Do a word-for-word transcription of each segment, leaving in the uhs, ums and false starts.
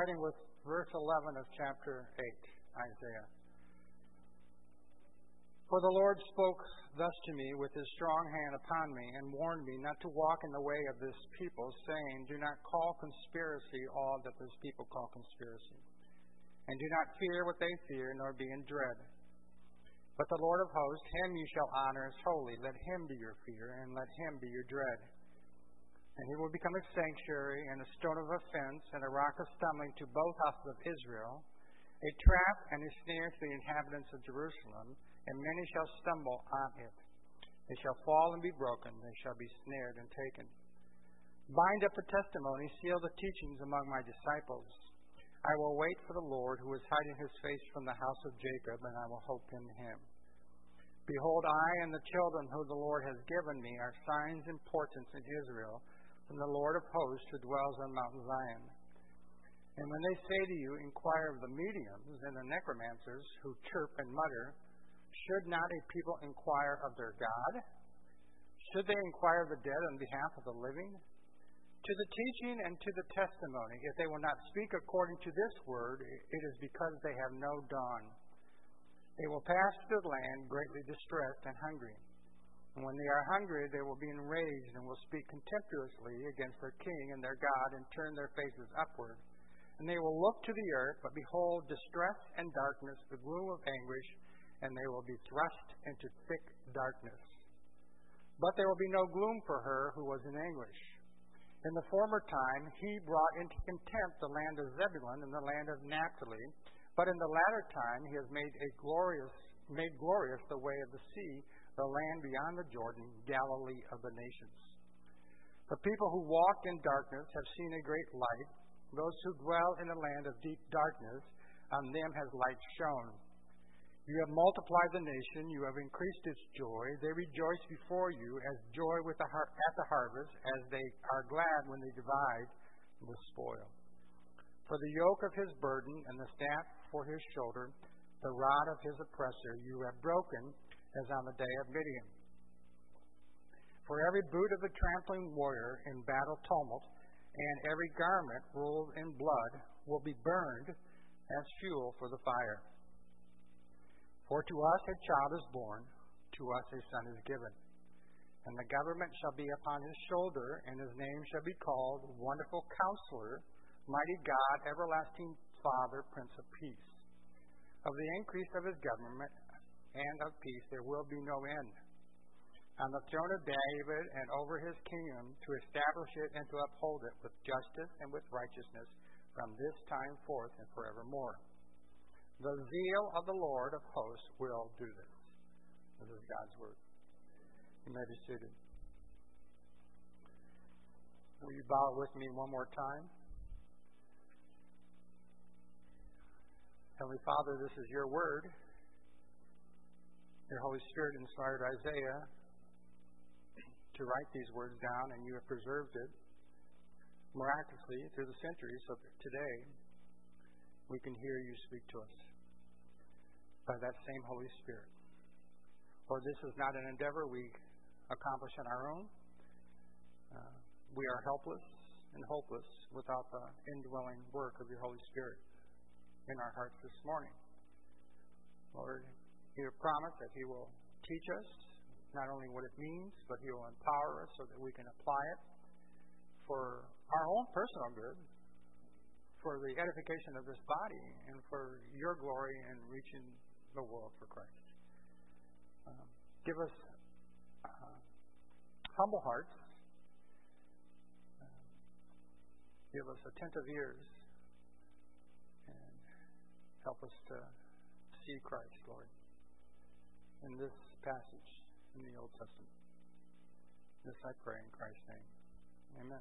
starting with verse eleven of chapter eight, Isaiah. For the Lord spoke thus to me with his strong hand upon me, and warned me not to walk in the way of this people, saying, Do not call conspiracy all that this people call conspiracy, and do not fear what they fear, nor be in dread. But the Lord of hosts, him you shall honor as holy. Let him be your fear, and let him be your dread. And he will become a sanctuary, and a stone of offense, and a rock of stumbling to both houses of Israel, a trap and a snare to the inhabitants of Jerusalem, and many shall stumble on it. They shall fall and be broken, they shall be snared and taken. Bind up the testimony, seal the teachings among my disciples. I will wait for the Lord, who is hiding his face from the house of Jacob, and I will hope in him. Behold, I and the children whom the Lord has given me are signs and portents in Israel, from the Lord of hosts who dwells on Mount Zion. And when they say to you, Inquire of the mediums and the necromancers who chirp and mutter, should not a people inquire of their God? Should they inquire of the dead on behalf of the living? To the teaching and to the testimony, if they will not speak according to this word, it is because they have no dawn. They will pass through the land greatly distressed and hungry. And when they are hungry, they will be enraged and will speak contemptuously against their king and their God, and turn their faces upward. And they will look to the earth, but behold, distress and darkness, the gloom of anguish, and they will be thrust into thick darkness. But there will be no gloom for her who was in anguish. In the former time he brought into contempt the land of Zebulun and the land of Naphtali, but in the latter time he has made a glorious, made glorious the way of the sea, the land beyond the Jordan, Galilee of the nations. The people who walked in darkness have seen a great light. Those who dwell in a land of deep darkness, on them has light shone. You have multiplied the nation, you have increased its joy. They rejoice before you as joy with the har- at the harvest, as they are glad when they divide the spoil. For the yoke of his burden and the staff for his shoulder, the rod of his oppressor, you have broken as on the day of Midian. For every boot of the trampling warrior in battle tumult, and every garment rolled in blood will be burned as fuel for the fire. For to us a child is born, to us a son is given, and the government shall be upon his shoulder, and his name shall be called Wonderful Counselor, Mighty God, Everlasting Father, Prince of Peace. Of the increase of his government and of peace there will be no end. On the throne of David and over his kingdom, to establish it and to uphold it with justice and with righteousness from this time forth and forevermore. The zeal of the Lord of hosts will do this. This is God's word. You may be seated. Will you bow with me one more time? Heavenly Father, this is your word. Your Holy Spirit inspired Isaiah to write these words down, and you have preserved it miraculously through the centuries, so that today we can hear you speak to us by that same Holy Spirit. Lord, this is not an endeavor we accomplish on our own. Uh, we are helpless and hopeless without the indwelling work of your Holy Spirit in our hearts this morning. Lord, you have promised that he will teach us not only what it means, but he will empower us so that we can apply it for our own personal good, for the edification of this body, and for your glory in reaching the world for Christ. Um, give us uh, humble hearts. Uh, give us attentive ears. And help us to see Christ, Lord, in this passage in the Old Testament. This I pray in Christ's name. Amen.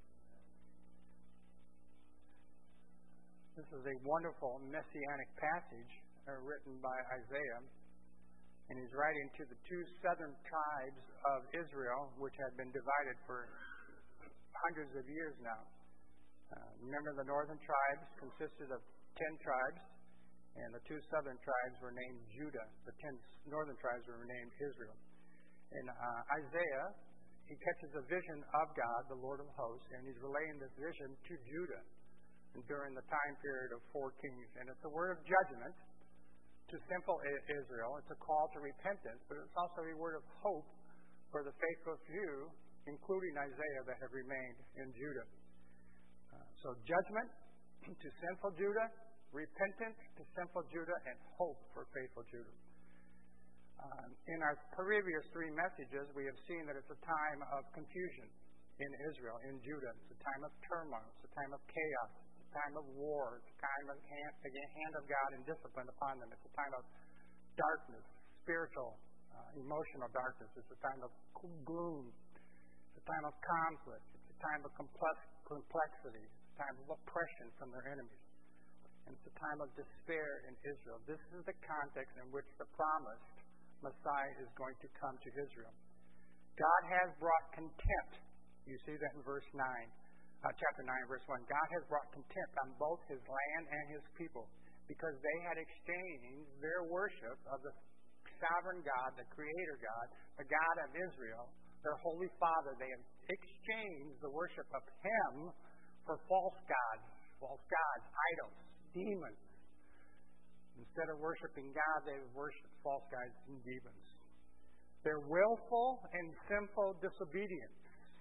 This is a wonderful messianic passage uh, written by Isaiah, and he's writing to the two southern tribes of Israel, which had been divided for hundreds of years now. Uh, remember, the northern tribes consisted of ten tribes, and the two southern tribes were named Judah. The ten northern tribes were named Israel. And uh, Isaiah, he catches a vision of God, the Lord of hosts, and he's relaying this vision to Judah. during the time period of four kings. And it's a word of judgment to simple Israel. It's a call to repentance, but it's also a word of hope for the faithful few, including Isaiah, that have remained in Judah. Uh, so judgment to sinful Judah, repentance to sinful Judah, and hope for faithful Judah. Uh, in our previous three messages, we have seen that it's a time of confusion in Israel, in Judah. It's a time of turmoil. It's a time of chaos. It's a time of war. It's a time of hand, the hand of God and discipline upon them. It's a time of darkness, spiritual, uh, emotional darkness. It's a time of gloom. It's a time of conflict. It's a time of complex, complexity. It's a time of oppression from their enemies. And it's a time of despair in Israel. This is the context in which the promised Messiah is going to come to Israel. God has brought contempt. You see that in verse nine, uh, chapter nine, verse one. God has brought contempt on both his land and his people because they had exchanged their worship of the sovereign God, the creator God, the God of Israel, their holy Father. They have exchanged the worship of him for false gods, false gods, idols, demons. Instead of worshiping God, they have worshipped false gods and demons. Their willful and sinful disobedience,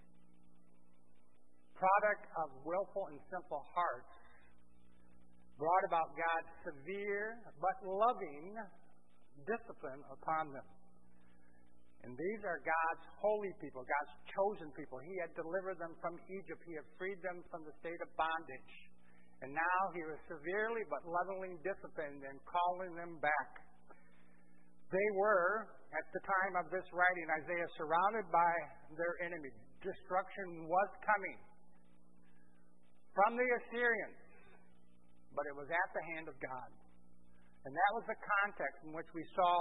product of willful and sinful hearts, brought about God's severe but loving discipline upon them. And these are God's holy people, God's chosen people. He had delivered them from Egypt. He had freed them from the state of bondage. And now he was severely but lovingly disciplined and calling them back. They were, at the time of this writing, Isaiah, surrounded by their enemies. Destruction was coming from the Assyrians, but it was at the hand of God. And that was the context in which we saw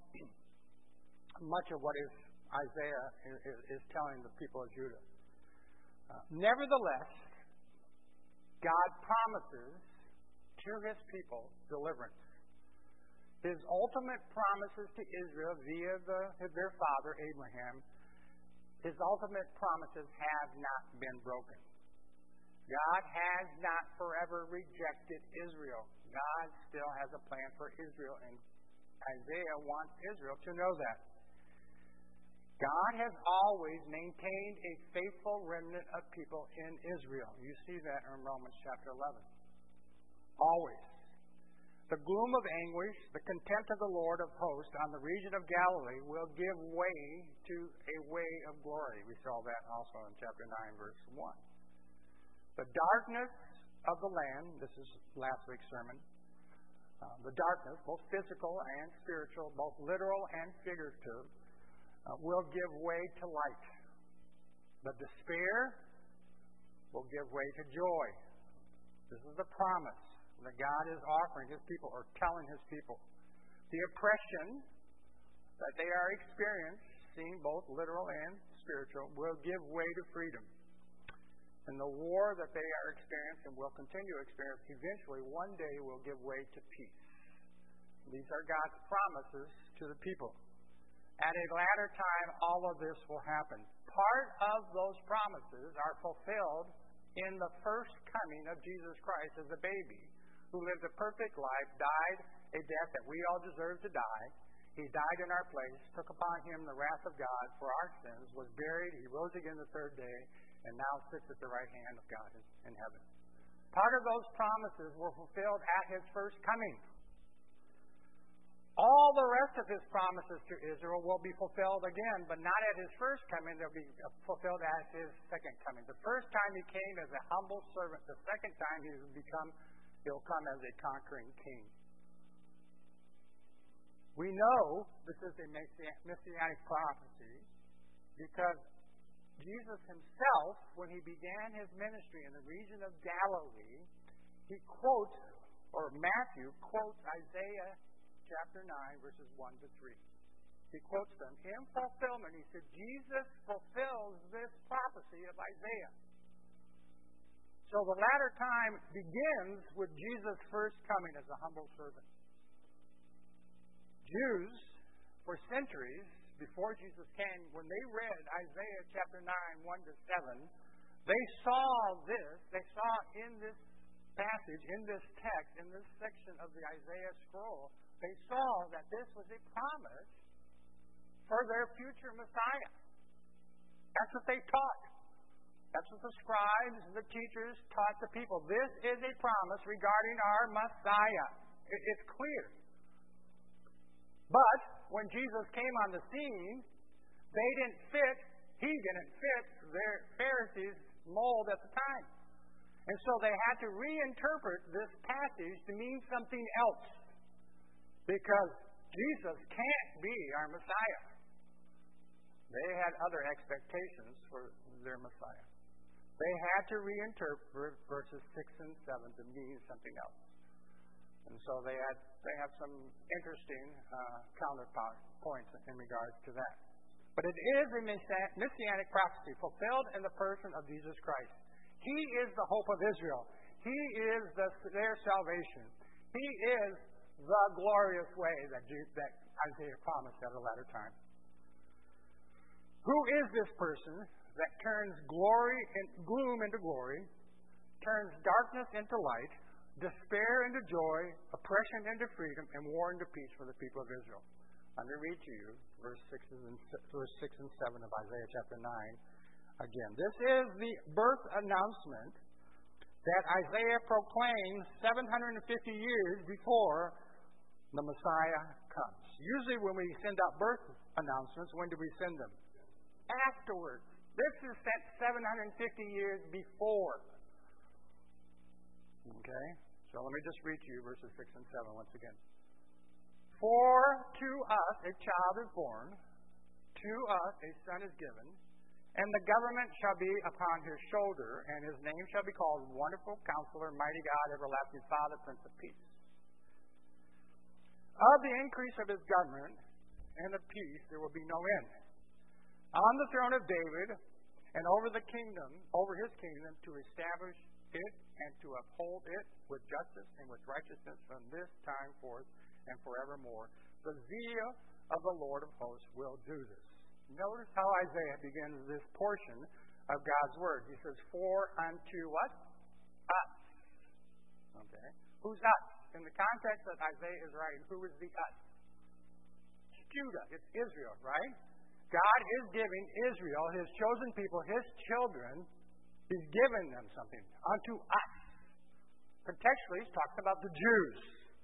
much of what is Isaiah is, is telling the people of Judah. Uh, nevertheless, God promises to his people deliverance. His ultimate promises to Israel via the, their father Abraham, his ultimate promises have not been broken. God has not forever rejected Israel. God still has a plan for Israel, and Isaiah wants Israel to know that. God has always maintained a faithful remnant of people in Israel. You see that in Romans chapter eleven. Always. The gloom of anguish, the contempt of the Lord of hosts on the region of Galilee will give way to a way of glory. We saw that also in chapter nine, verse one. The darkness of the land, this is last week's sermon, uh, the darkness, both physical and spiritual, both literal and figurative, uh, will give way to light. The despair will give way to joy. This is the promise that God is offering his people, or telling his people. The oppression that they are experiencing, both literal and spiritual, will give way to freedom. And the war that they are experiencing, will continue to experience, eventually one day will give way to peace. These are God's promises to the people. At a latter time, all of this will happen. Part of those promises are fulfilled in the first coming of Jesus Christ as a baby, who lived a perfect life, died a death that we all deserve to die. He died in our place, took upon him the wrath of God for our sins, was buried, he rose again the third day, and now sits at the right hand of God in heaven. Part of those promises were fulfilled at his first coming. All the rest of his promises to Israel will be fulfilled again, but not at his first coming. They'll be fulfilled at his second coming. The first time he came as a humble servant. The second time he will become, he'll come as a conquering king. We know this is a messianic prophecy because Jesus himself, when he began his ministry in the region of Galilee, he quotes, or Matthew quotes Isaiah chapter nine, verses one to three. He quotes them. In fulfillment, he said, Jesus fulfills this prophecy of Isaiah. So the latter time begins with Jesus' first coming as a humble servant. Jews, for centuries, before Jesus came, when they read Isaiah chapter nine, one to seven, they saw this, they saw in this passage, in this text, in this section of the Isaiah scroll, they saw that this was a promise for their future Messiah. That's what they taught. That's what the scribes and the teachers taught the people. This is a promise regarding our Messiah. It's clear. But when Jesus came on the scene, they didn't fit, he didn't fit their Pharisees' mold at the time. And so they had to reinterpret this passage to mean something else. Because Jesus can't be our Messiah. They had other expectations for their Messiah. They had to reinterpret verses six and seven to mean something else. And so they had they have some interesting uh, counterpoints in regards to that. But it is a messianic prophecy fulfilled in the person of Jesus Christ. He is the hope of Israel. He is the, their salvation. He is the glorious way that, that Isaiah promised at a latter time. Who is this person that turns glory and gloom into glory, turns darkness into light, despair into joy, oppression into freedom, and war into peace for the people of Israel? Let me read to you verse six and verse six and seven of Isaiah chapter nine. Again, this is the birth announcement that Isaiah proclaims seven hundred fifty years before the Messiah comes. Usually when we send out birth announcements, when do we send them? Afterwards. This is sent seven hundred fifty years before. Okay? So let me just read to you verses six and seven once again. For to us a child is born, to us a son is given, and the government shall be upon his shoulder, and his name shall be called Wonderful Counselor, Mighty God, Everlasting Father, Prince of Peace. Of the increase of his government and of peace there will be no end. On the throne of David and over the kingdom, over his kingdom, to establish it and to uphold it with justice and with righteousness from this time forth and forevermore. The zeal of the Lord of hosts will do this. Notice how Isaiah begins this portion of God's word. He says, for unto what? Us. Okay. Who's us? In the context that Isaiah is writing, who is the us? It's Judah. It's Israel, right? God is giving Israel, his chosen people, his children, he's giving them something. Unto us. Contextually, he's talking about the Jews.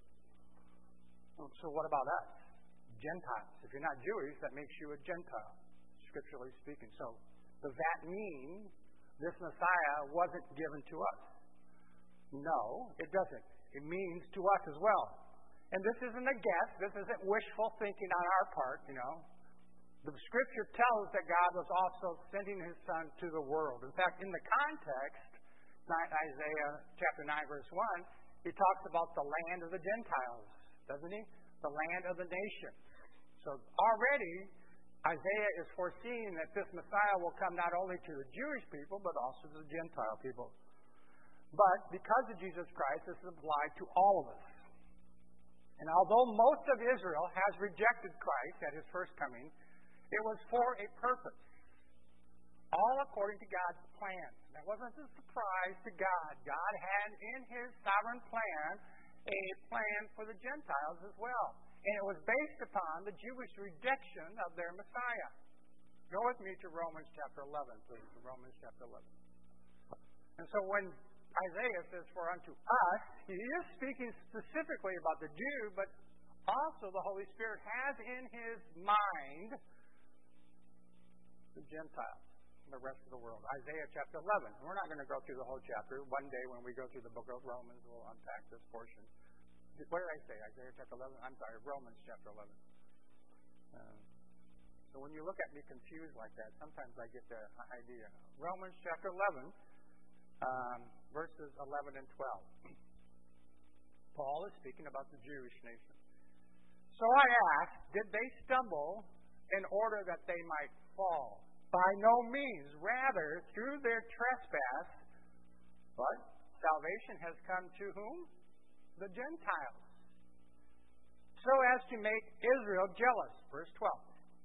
So what about us? Gentiles. If you're not Jewish, that makes you a Gentile, scripturally speaking. So does that mean this Messiah wasn't given to us? No, it doesn't. It means to us as well. And this isn't a guess. This isn't wishful thinking on our part, you know. The Scripture tells that God was also sending his Son to the world. In fact, in the context, Isaiah chapter nine, verse one, he talks about the land of the Gentiles, doesn't he? The land of the nations. So already, Isaiah is foreseeing that this Messiah will come not only to the Jewish people, but also to the Gentile people. But because of Jesus Christ, this is applied to all of us. And although most of Israel has rejected Christ at his first coming, it was for a purpose. All according to God's plan. That wasn't a surprise to God. God had in his sovereign plan a plan for the Gentiles as well. And it was based upon the Jewish rejection of their Messiah. Go with me to Romans chapter eleven, please. Romans chapter eleven. And so when Isaiah says, for unto us, he is speaking specifically about the Jew, but also the Holy Spirit has in his mind the Gentiles, the rest of the world. Isaiah chapter eleven. We're not going to go through the whole chapter. One day when we go through the book of Romans, we'll unpack this portion. What did I say? Isaiah chapter eleven? I'm sorry, Romans chapter eleven. Um, so when you look at me confused like that, sometimes I get the idea. Romans chapter eleven, um, verses eleven and twelve. Paul is speaking about the Jewish nation. So I ask, did they stumble in order that they might fall? By no means. Rather, through their trespass, what? Salvation has come to whom? The Gentiles. So as to make Israel jealous. Verse twelve.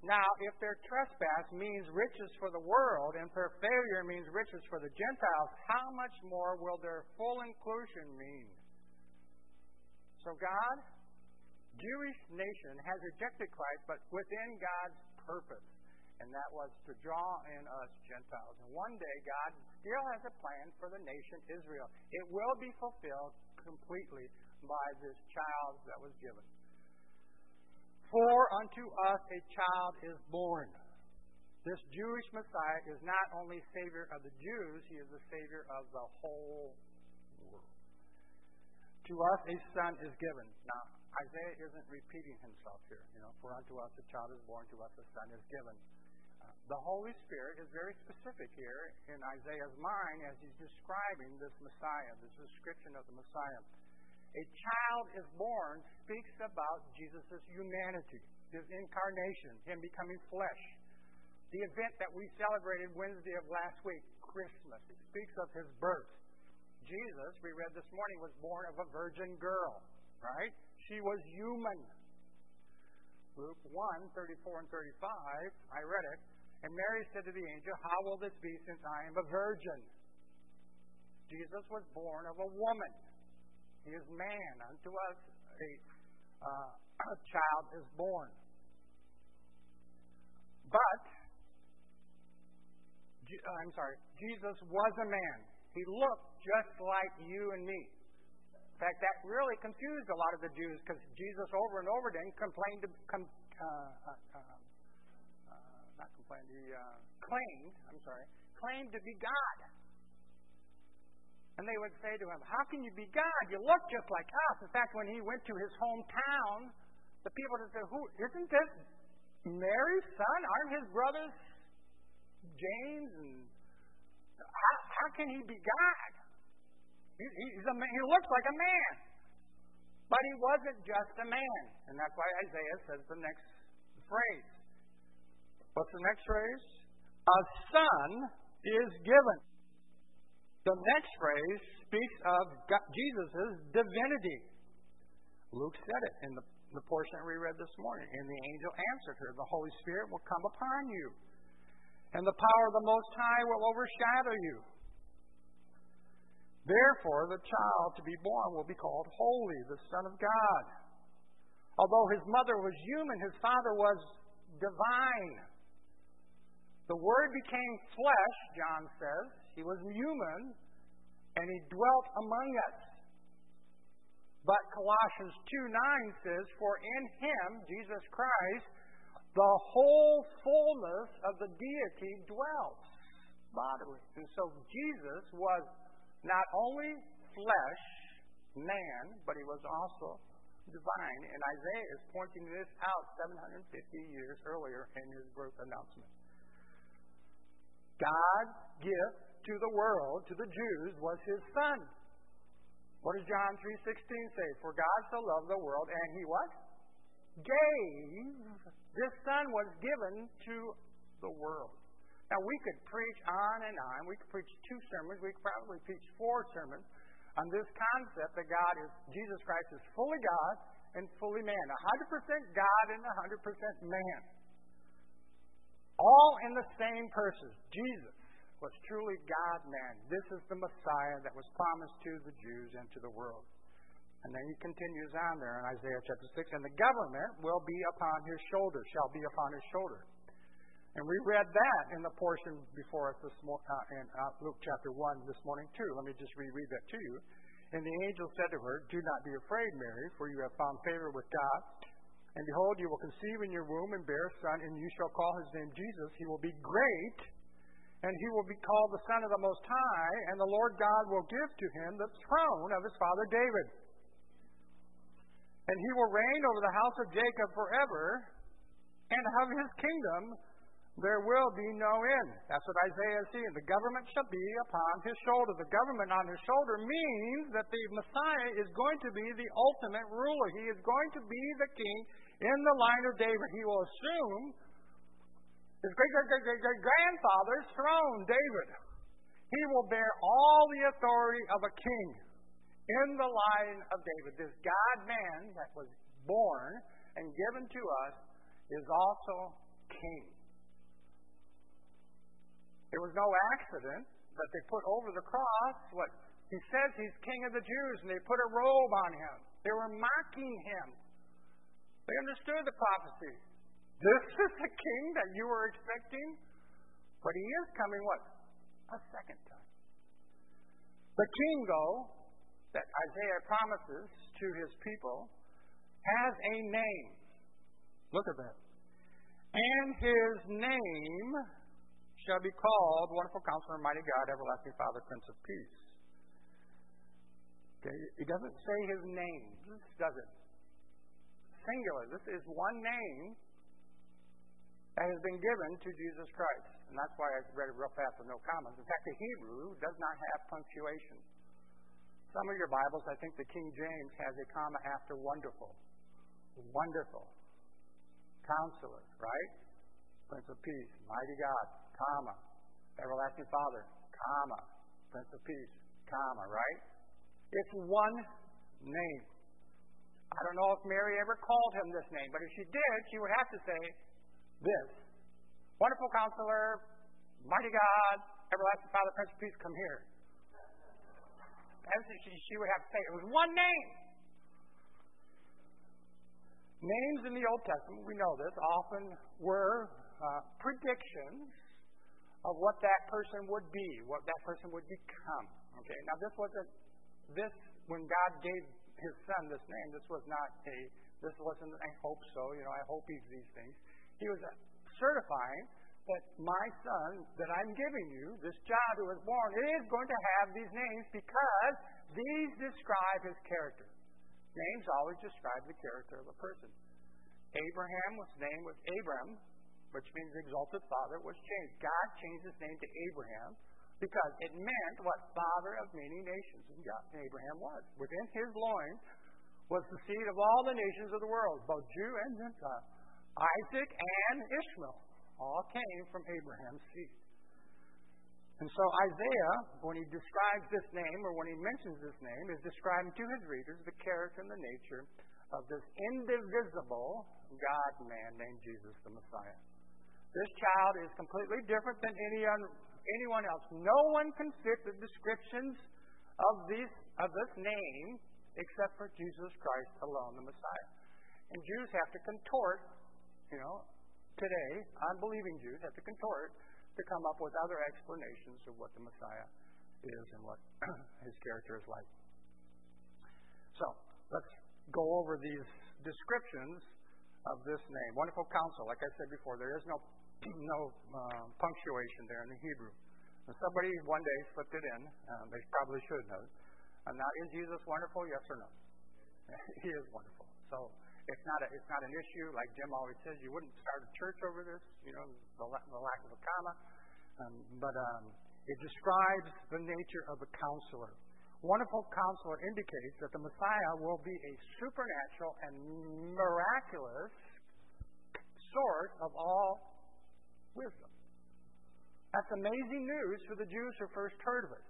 Now, if their trespass means riches for the world and their failure means riches for the Gentiles, how much more will their full inclusion mean? So God, Jewish nation, has rejected Christ, but within God's purpose. And that was to draw in us Gentiles. And one day, God still has a plan for the nation Israel. It will be fulfilled completely by this child that was given. For unto us a child is born. This Jewish Messiah is not only Savior of the Jews, He is the Savior of the whole world. To us a son is given. Now, Isaiah isn't repeating himself here. You know, for unto us a child is born, to us a son is given. Uh, the Holy Spirit is very specific here in Isaiah's mind as he's describing this Messiah, this description of the Messiah. A child is born speaks about Jesus' humanity, His incarnation, Him becoming flesh. The event that we celebrated Wednesday of last week, Christmas, it speaks of His birth. Jesus, we read this morning, was born of a virgin girl, right? She was human. Luke one, thirty-four and thirty-five, I read it. And Mary said to the angel, how will this be since I am a virgin? Jesus was born of a woman. He is man. Unto us a, uh, a child is born. But, I'm sorry, Jesus was a man. He looked just like you and me. In fact, that really confused a lot of the Jews because Jesus over and over again complained, to, com, uh, uh, uh, not complained, he uh, claimed, I'm sorry, claimed to be God. And they would say to him, how can you be God? You look just like us. In fact, when he went to his hometown, the people would say, who, isn't this Mary's son? Aren't his brothers James? And how, how can he be God? He, he's a, he looks like a man. But he wasn't just a man. And that's why Isaiah says the next phrase. What's the next phrase? A son is given. The next phrase speaks of Jesus' divinity. Luke said it in the, the portion that we read this morning. And the angel answered her, the Holy Spirit will come upon you, and the power of the Most High will overshadow you. Therefore, the child to be born will be called Holy, the Son of God. Although his mother was human, his father was divine. The Word became flesh, John says. He was human, and He dwelt among us. But Colossians two nine says, for in Him, Jesus Christ, the whole fullness of the deity dwells bodily. And so Jesus was not only flesh, man, but He was also divine. And Isaiah is pointing this out seven hundred fifty years earlier in his birth announcement. God's gift to the world, to the Jews, was His Son. What does John three sixteen say? For God so loved the world, and He what? Gave. This Son was given to the world. Now, we could preach on and on. We could preach two sermons. We could probably preach four sermons on this concept that God is, Jesus Christ is fully God and fully man. one hundred percent God and one hundred percent man. All in the same person. Jesus was truly God-man. This is the Messiah that was promised to the Jews and to the world. And then he continues on there in Isaiah chapter six. And the government will be upon His shoulder, shall be upon His shoulder. And we read that in the portion before us this mo- uh, in uh, Luke chapter one this morning too. Let me just reread that to you. And the angel said to her, do not be afraid, Mary, for you have found favor with God. And behold, you will conceive in your womb and bear a son, and you shall call his name Jesus. He will be great, and he will be called the Son of the Most High, and the Lord God will give to him the throne of his father David. And he will reign over the house of Jacob forever, and of his kingdom there will be no end. That's what Isaiah is seeing. The government shall be upon his shoulder. The government on his shoulder means that the Messiah is going to be the ultimate ruler. He is going to be the king in the line of David. He will assume his great-great-great-grandfather's throne, David. He will bear all the authority of a king in the line of David. This God-man that was born and given to us is also king. It was no accident that they put over the cross what he says he's king of the Jews, and they put a robe on him. They were mocking him. They understood the prophecy. This is the king that you were expecting? But he is coming what? A second time. The king, though, that Isaiah promises to his people, has a name. Look at that. And his name shall be called Wonderful Counselor, Mighty God, Everlasting Father, Prince of Peace. Okay, it doesn't say his name, does it? Singular. This is one name that has been given to Jesus Christ. And that's why I read it real fast with no commas. In fact, the Hebrew does not have punctuation. Some of your Bibles, I think the King James has a comma after wonderful. Wonderful. Counselor, right? Prince of Peace, Mighty God, comma. Everlasting Father, comma. Prince of Peace, comma, right? It's one name. I don't know if Mary ever called him this name, but if she did, she would have to say this. Wonderful Counselor, Mighty God, Everlasting Father, Prince of Peace, come here. As she, she would have to say. It was one name. Names in the Old Testament, we know this, often were uh, predictions of what that person would be, what that person would become. Okay, now this wasn't, this, when God gave his son this name, this was not a, this wasn't, I hope so, you know, I hope he's these things. He was certifying that my son that I'm giving you, this child who was born, is going to have these names because these describe his character. Names always describe the character of a person. Abraham, was name was Abram, which means exalted father, was changed. God changed his name to Abraham because it meant what? Father of many nations. And God, Abraham was. Within his loins was the seed of all the nations of the world, both Jew and Gentile. Isaac and Ishmael all came from Abraham's seed. And so Isaiah, when he describes this name, or when he mentions this name, is describing to his readers the character and the nature of this indivisible God-man named Jesus the Messiah. This child is completely different than any un, anyone else. No one can fit the descriptions of, these, of this name except for Jesus Christ alone, the Messiah. And Jews have to contort, you know, today, unbelieving Jews have to contort to come up with other explanations of what the Messiah is and what his character is like. So, let's go over these descriptions of this name. Wonderful Counsel. Like I said before, there is no no uh, punctuation there in the Hebrew. And somebody one day slipped it in. Uh, they probably should have. Uh, now, is Jesus wonderful? Yes or no? He is wonderful. So, it's not a, it's not an issue, like Jim always says. You wouldn't start a church over this, you know, the, the lack of a comma. Um, but um, it describes the nature of a counselor. Wonderful Counselor indicates that the Messiah will be a supernatural and miraculous source of all wisdom. That's amazing news for the Jews who first heard of it.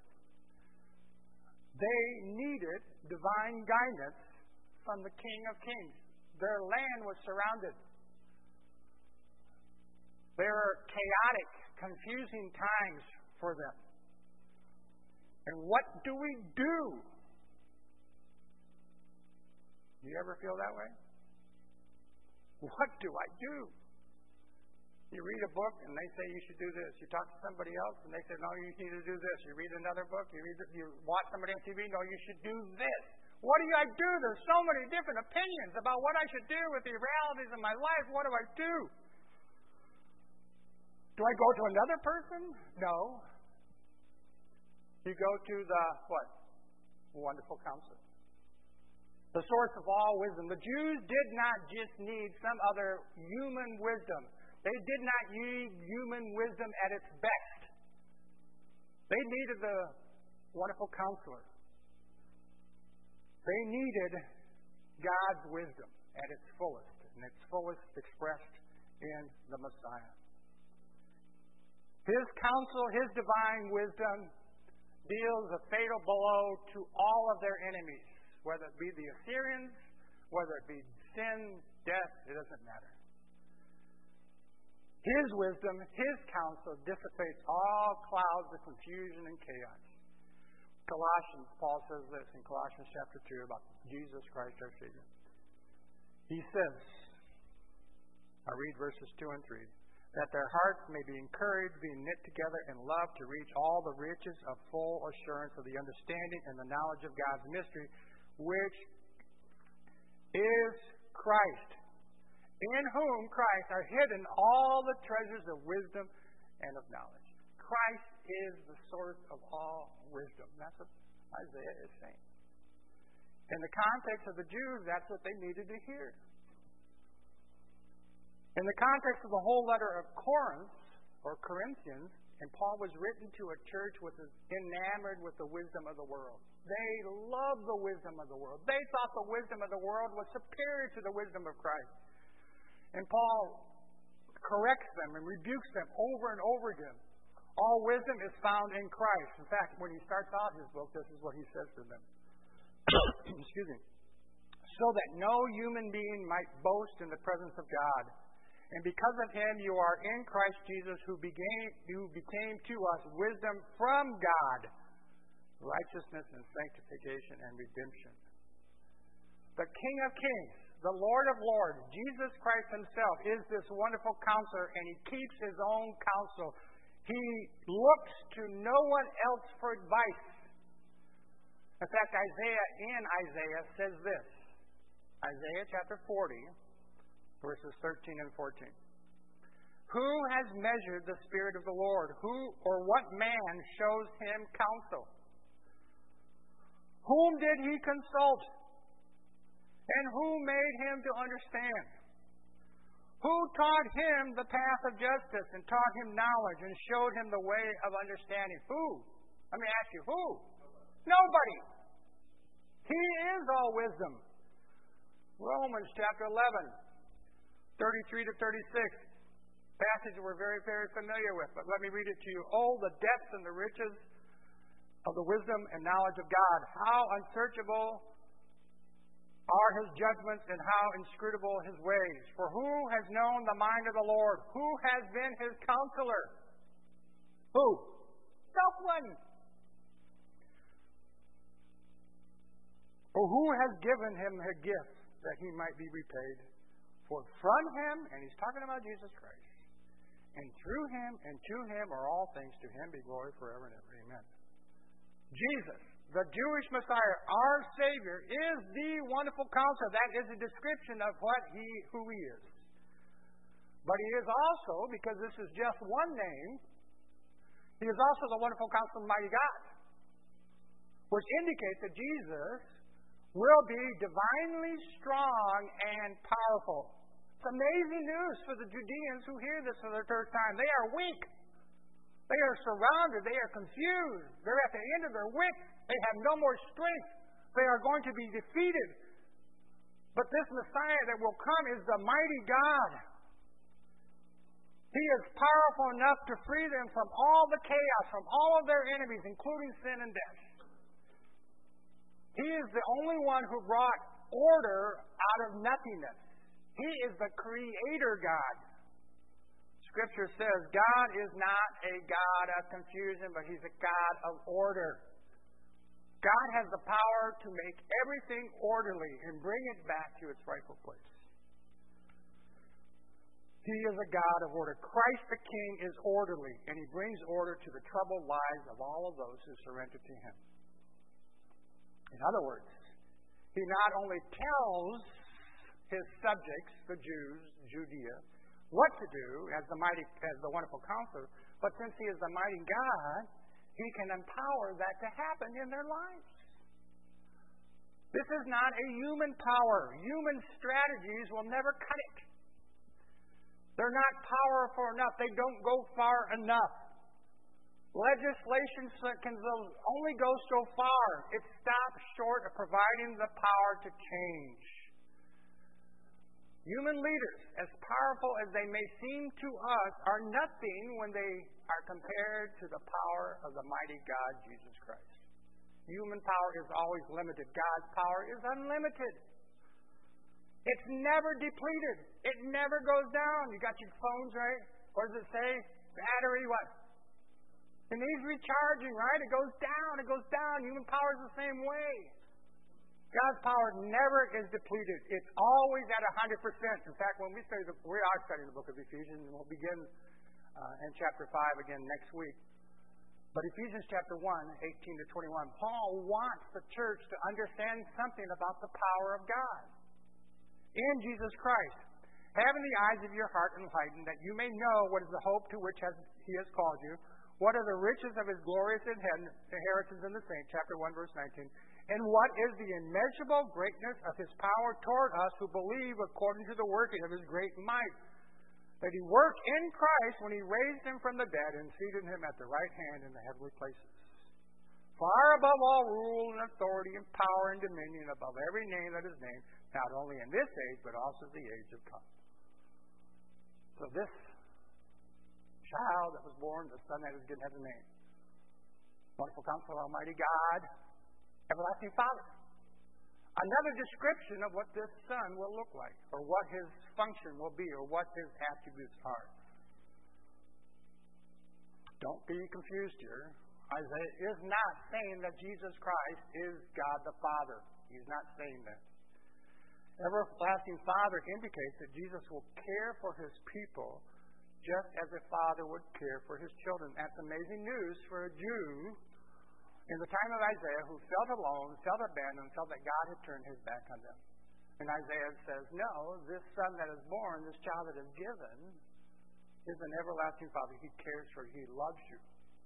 They needed divine guidance from the King of Kings. Their land was surrounded. There were chaotic, confusing times for them. And what do we do? Do you ever feel that way? What do I do? You read a book and they say you should do this. You talk to somebody else and they say, no, you need to do this. You read another book. You read. You watch somebody on T V. No, you should do this. What do I do? There's so many different opinions about what I should do with the realities of my life. What do I do? Do I go to another person? No. You go to the, what? Wonderful Counselor. The source of all wisdom. The Jews did not just need some other human wisdom. They did not need human wisdom at its best. They needed the Wonderful Counselor. They needed God's wisdom at its fullest, and its fullest expressed in the Messiah. His counsel, his divine wisdom, deals a fatal blow to all of their enemies, whether it be the Assyrians, whether it be sin, death, it doesn't matter. His wisdom, His counsel dissipates all clouds of confusion and chaos. Colossians, Paul says this in Colossians chapter two about Jesus Christ our Savior. He says, I read verses two and three, that their hearts may be encouraged, being knit together in love to reach all the riches of full assurance of the understanding and the knowledge of God's mystery, which is Christ, in whom Christ are hidden all the treasures of wisdom and of knowledge. Christ is the source of all wisdom. That's what Isaiah is saying. In the context of the Jews, that's what they needed to hear. In the context of the whole letter of Corinth, or Corinthians, and Paul was written to a church which is enamored with the wisdom of the world. They loved the wisdom of the world. They thought the wisdom of the world was superior to the wisdom of Christ. And Paul corrects them and rebukes them over and over again. All wisdom is found in Christ. In fact, when he starts out his book, this is what he says to them. Excuse me. So that no human being might boast in the presence of God. And because of him you are in Christ Jesus, who became, who became to us wisdom from God, righteousness and sanctification and redemption. The King of Kings, the Lord of Lords, Jesus Christ himself is this wonderful counselor, and he keeps his own counsel. He looks to no one else for advice. In fact, Isaiah in Isaiah says this. Isaiah chapter forty, verses thirteen and fourteen. Who has measured the Spirit of the Lord? Who or what man shows him counsel? Whom did he consult? And who made him to understand? Who taught him the path of justice and taught him knowledge and showed him the way of understanding? Who? Let me ask you, who? Nobody. He is all wisdom. Romans chapter eleven, thirty-three to thirty-six. Passage we're very, very familiar with, but let me read it to you. Oh, the depths and the riches of the wisdom and knowledge of God. How unsearchable are his judgments and how inscrutable his ways. For who has known the mind of the Lord? Who has been his counselor? Who? No one. Or who has given him a gift that he might be repaid? For from him, and he's talking about Jesus Christ, and through him and to him are all things, to him be glory forever and ever. Amen. Jesus, the Jewish Messiah, our Savior, is the wonderful counselor. That is a description of what he, who he is. But he is also, because this is just one name, he is also the wonderful counselor, mighty God, which indicates that Jesus will be divinely strong and powerful. It's amazing news for the Judeans who hear this for the third time. They are weak. They are surrounded. They are confused. They're at the end of their wits. They have no more strength. They are going to be defeated. But this Messiah that will come is the mighty God. He is powerful enough to free them from all the chaos, from all of their enemies, including sin and death. He is the only one who brought order out of nothingness. He is the Creator God. Scripture says God is not a God of confusion, but He's a God of order. God has the power to make everything orderly and bring it back to its rightful place. He is a God of order. Christ the King is orderly, and He brings order to the troubled lives of all of those who surrender to Him. In other words, He not only tells His subjects, the Jews, Judea, what to do as the mighty, as the wonderful counselor, but since He is the mighty God, He can empower that to happen in their lives. This is not a human power. Human strategies will never cut it. They're not powerful enough. They don't go far enough. Legislation can only go so far. It stops short of providing the power to change. Human leaders, as powerful as they may seem to us, are nothing when they are compared to the power of the mighty God, Jesus Christ. Human power is always limited. God's power is unlimited. It's never depleted. It never goes down. You got your phones, right? What does it say? Battery, what? It needs recharging, right? It goes down, it goes down. Human power is the same way. God's power never is depleted. It's always at one hundred percent. In fact, when we study the, we are studying the book of Ephesians, and we'll begin uh, in chapter five again next week. But Ephesians chapter one, eighteen to twenty-one, Paul wants the church to understand something about the power of God in Jesus Christ. Having the eyes of your heart enlightened, that you may know what is the hope to which has, he has called you, what are the riches of his glorious inheritance in the saints, chapter one, verse nineteen, and what is the immeasurable greatness of his power toward us who believe according to the working of his great might, that he worked in Christ when he raised him from the dead and seated him at the right hand in the heavenly places, far above all rule and authority and power and dominion, above every name that is named, not only in this age, but also the age of come. So this child that was born, the son that is given, has a name. Wonderful Counselor, Almighty God, Everlasting Father. Another description of what this son will look like, or what his function will be, or what his attributes are. Don't be confused here. Isaiah is not saying that Jesus Christ is God the Father. He's not saying that. Everlasting Father indicates that Jesus will care for his people just as a father would care for his children. That's amazing news for a Jew in the time of Isaiah who felt alone, felt abandoned, felt that God had turned his back on them. And Isaiah says, no, this son that is born, this child that is given, is an everlasting Father. He cares for you. He loves you.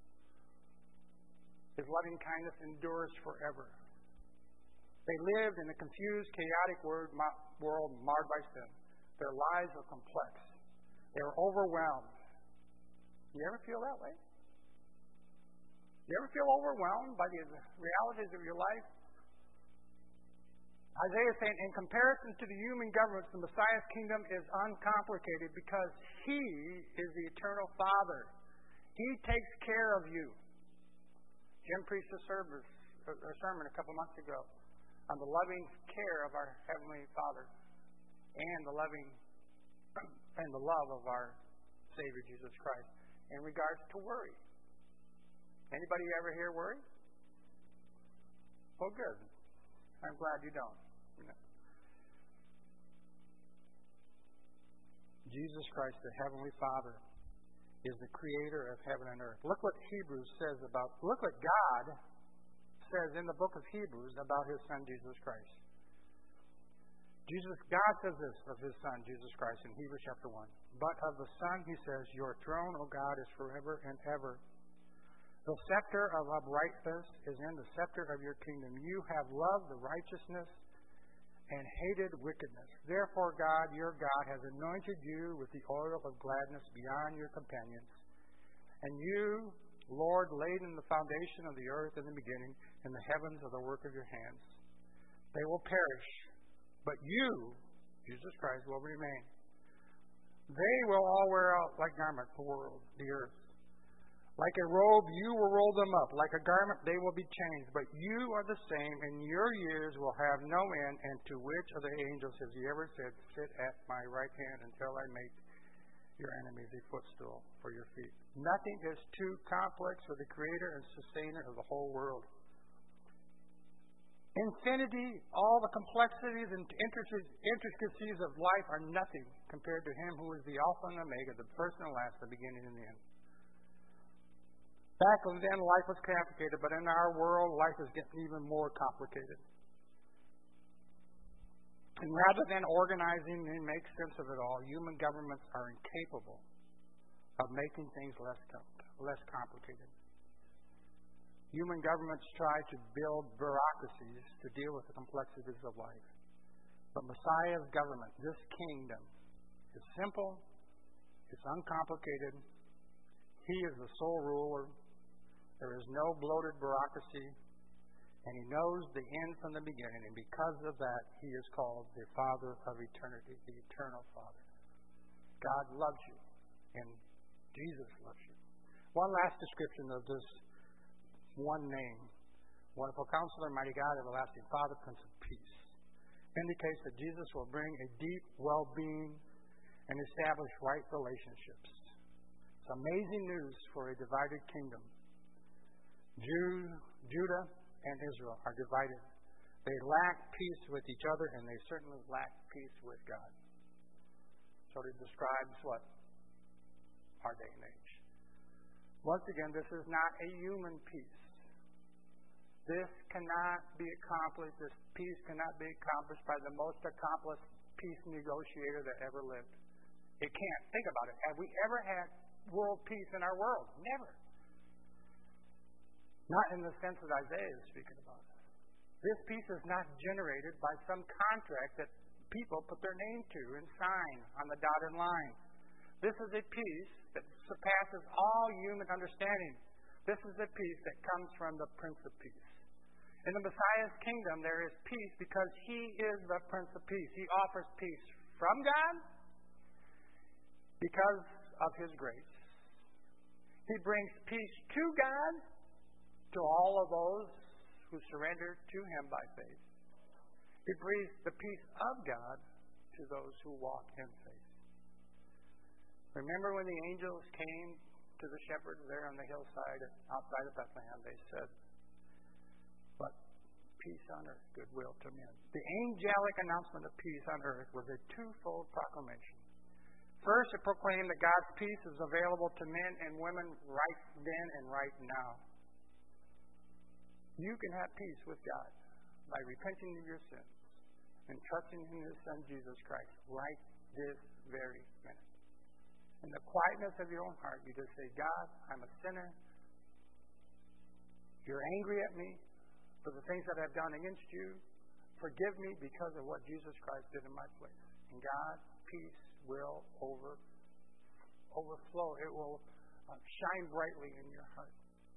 His loving kindness endures forever. They lived in a confused, chaotic world marred by sin. Their lives were complex. They were overwhelmed. You ever feel that way? You ever feel overwhelmed by the realities of your life? Isaiah is saying, in comparison to the human governments, the Messiah's kingdom is uncomplicated because he is the eternal Father. He takes care of you. Jim preached a, service, a sermon a couple months ago on the loving care of our Heavenly Father and the loving and the love of our Savior Jesus Christ in regards to worry. Anybody ever hear worry? Well, good. I'm glad you don't. You know. Jesus Christ, the Heavenly Father, is the creator of heaven and earth. Look what Hebrews says about, look what God says in the book of Hebrews about his Son, Jesus Christ. Jesus, God says this of his Son, Jesus Christ, in Hebrews chapter one. But of the Son, he says, your throne, O God, is forever and ever. The scepter of uprightness is in the scepter of your kingdom. You have loved the righteousness and hated wickedness. Therefore, God, your God, has anointed you with the oil of gladness beyond your companions. And you, Lord, laid in the foundation of the earth in the beginning, and the heavens are the work of your hands. They will perish, but you, Jesus Christ, will remain. They will all wear out like garment the world, the earth. Like a robe, you will roll them up. Like a garment, they will be changed. But you are the same, and your years will have no end. And to which of the angels has he ever said, sit at my right hand until I make your enemies a footstool for your feet? Nothing is too complex for the creator and sustainer of the whole world. Infinity, all the complexities and intricacies of life are nothing compared to him who is the Alpha and Omega, the first and the last, the beginning and the end. Back then, life was complicated, but in our world, life is getting even more complicated. And rather than organizing and make sense of it all, human governments are incapable of making things less less complicated. Human governments try to build bureaucracies to deal with the complexities of life. But Messiah's government, this kingdom, is simple, it's uncomplicated. He is the sole ruler. There is no bloated bureaucracy, and he knows the end from the beginning, and because of that, he is called the Father of eternity, the eternal Father. God loves you, and Jesus loves you. One last description of this one name, Wonderful Counselor, Mighty God, Everlasting Father, Prince of Peace, indicates that Jesus will bring a deep well-being and establish right relationships. It's amazing news for a divided kingdom. Jew, Judah and Israel are divided. They lack peace with each other, and they certainly lack peace with God. So it describes what? Our day and age. Once again, this is not a human peace. This cannot be accomplished. This peace cannot be accomplished by the most accomplished peace negotiator that ever lived. It can't. Think about it. Have we ever had world peace in our world? Never. Not in the sense that Isaiah is speaking about. This peace is not generated by some contract that people put their name to and sign on the dotted line. This is a peace that surpasses all human understanding. This is a peace that comes from the Prince of Peace. In the Messiah's kingdom, there is peace because He is the Prince of Peace. He offers peace from God because of His grace. He brings peace to God, to all of those who surrender to Him by faith. He brings the peace of God to those who walk in faith. Remember when the angels came to the shepherds there on the hillside outside of Bethlehem, they said, "But peace on earth, goodwill to men." The angelic announcement of peace on earth was a twofold proclamation. First, it proclaimed that God's peace is available to men and women right then and right now. You can have peace with God by repenting of your sins and trusting in His Son, Jesus Christ, right this very minute. In the quietness of your own heart, you just say, "God, I'm a sinner. You're angry at me for the things that I've done against you. Forgive me because of what Jesus Christ did in my place." And God's peace will over, overflow. It will uh, shine brightly in your heart.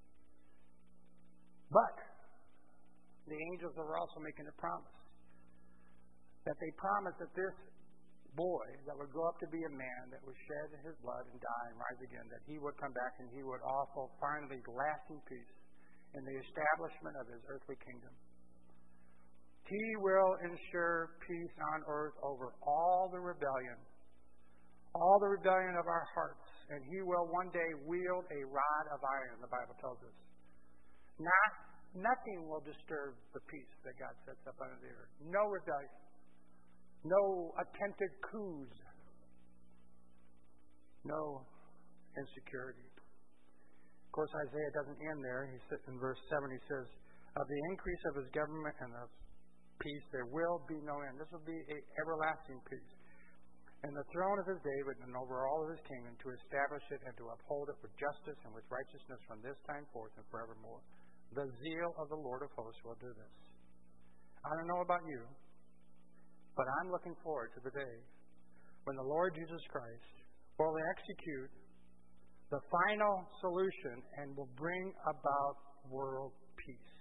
But the angels are also making a promise. That they promised that this boy that would grow up to be a man, that would shed his blood and die and rise again, that he would come back and he would offer finally lasting peace in the establishment of His earthly kingdom. He will ensure peace on earth over all the rebellion, all the rebellion of our hearts, and He will one day wield a rod of iron, the Bible tells us. Not, nothing will disturb the peace that God sets up under the earth. No rebellion. No attempted coups. No insecurity. Of course, Isaiah doesn't end there. He says in verse seven, he says, "Of the increase of His government and of peace there will be no end." This will be an everlasting peace. "And the throne of His David and over all of His kingdom, to establish it and to uphold it with justice and with righteousness from this time forth and forevermore. The zeal of the Lord of hosts will do this." I don't know about you, but I'm looking forward to the day when the Lord Jesus Christ will execute the final solution and will bring about world peace.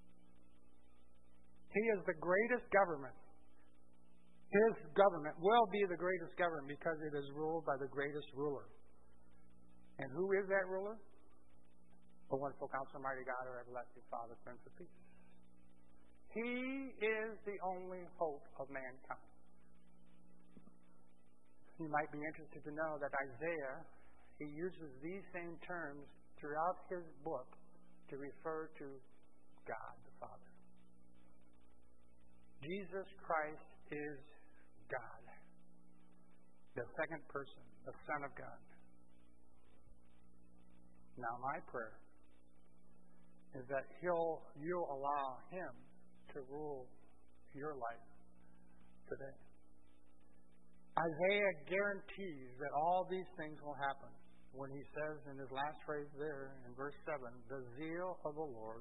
He is the greatest government. His government will be the greatest government because it is ruled by the greatest ruler. And who is that ruler? The wonderful Counselor, Mighty God, our everlasting Father, Prince of Peace. He is the only hope of mankind. You might be interested to know that Isaiah, he uses these same terms throughout his book to refer to God the Father. Jesus Christ is God, the second person, the Son of God. Now my prayer is that he'll, you'll allow Him to rule your life today. Isaiah guarantees that all these things will happen when he says in his last phrase there in verse seven, "The zeal of the Lord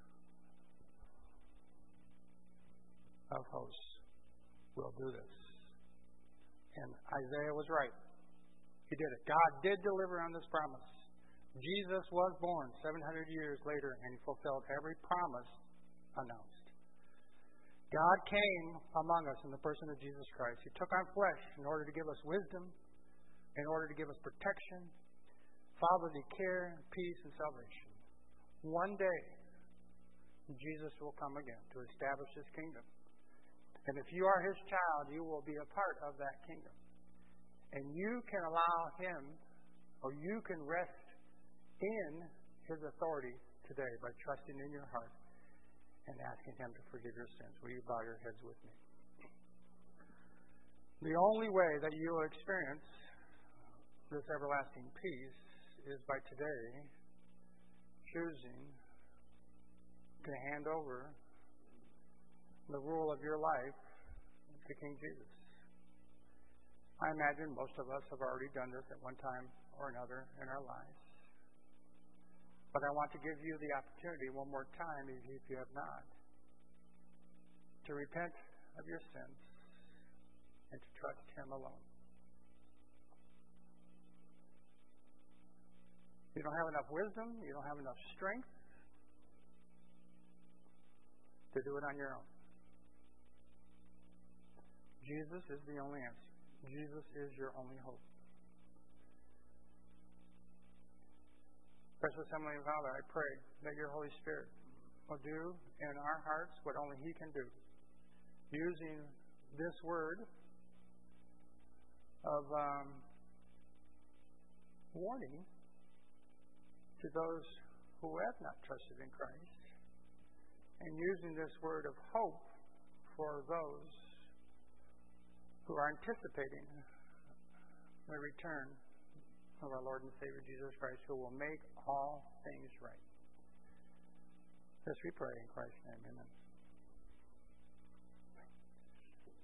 of hosts will do this." And Isaiah was right. He did it. God did deliver on this promise. Jesus was born seven hundred years later, and He fulfilled every promise announced. God came among us in the person of Jesus Christ. He took on flesh in order to give us wisdom, in order to give us protection, fatherly care, peace, and salvation. One day, Jesus will come again to establish His kingdom. And if you are His child, you will be a part of that kingdom. And you can allow Him, Oh, you can rest in His authority today by trusting in your heart and asking Him to forgive your sins. Will you bow your heads with me? The only way that you will experience this everlasting peace is by today choosing to hand over the rule of your life to King Jesus. I imagine most of us have already done this at one time or another in our lives. But I want to give you the opportunity one more time, if you have not, to repent of your sins and to trust Him alone. You don't have enough wisdom, you don't have enough strength to do it on your own. Jesus is the only answer. Jesus is your only hope. Precious Heavenly Father, I pray that your Holy Spirit will do in our hearts what only He can do, using this word of um, warning to those who have not trusted in Christ, and using this word of hope for those who are anticipating the return of our Lord and Savior Jesus Christ, who will make all things right. This we pray in Christ's name. Amen.